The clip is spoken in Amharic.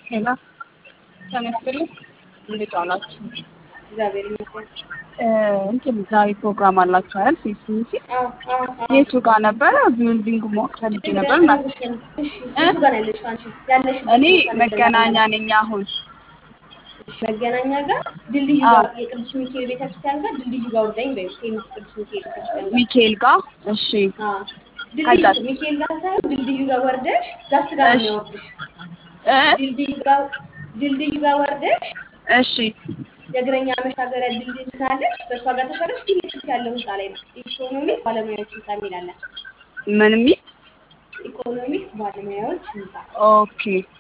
ሄሎ ተነስተልኝ እንዴት ዋላችሁ? እግዚአብሔር ይመስገን። እንትን ዛሬ ፕሮግራም አላችሁ አይደል? ፌስቡክ አዎ የቱ ጋር ነበረ? ቢልዲንግ ሞቅ ፈልጌ ነበር እና እሺ፣ የቱ ጋር ነው ያለሽው አንቺ? ያለሽበት እኔ ቦታ መገናኛ ነኝ አሁን። እሺ፣ መገናኛ ጋር ድልድዩ ጋር የቅዱስ ሚካኤል ቤተክርስቲያን ጋር ድልድዩ ጋር ወርደኝ በይ። ቴምስ ቅዱስ ሚካኤል ቤተክርስቲያን ጋር ሚካኤል ጋር እሺ። ድልድዩ ከዛስ? ሚካኤል ጋር ሳይሆን ድልድዩ ጋር ወርደሽ ጋስት ጋር ነው የሚያወርድሽ። ድልድዩ ጋር ወርደሽ እሺ የእግረኛ መሻገሪያ ድልድይ ስላለች በእሷ ጋር ተሻለሽ ፊት ለፊት ያለው ህንፃ ላይ ነው ኢኮኖሚክ ባለሙያዎች ህንፃ የሚል አለ። ምን የሚል? ኢኮኖሚክ ባለሙያዎች ህንፃ። ኦኬ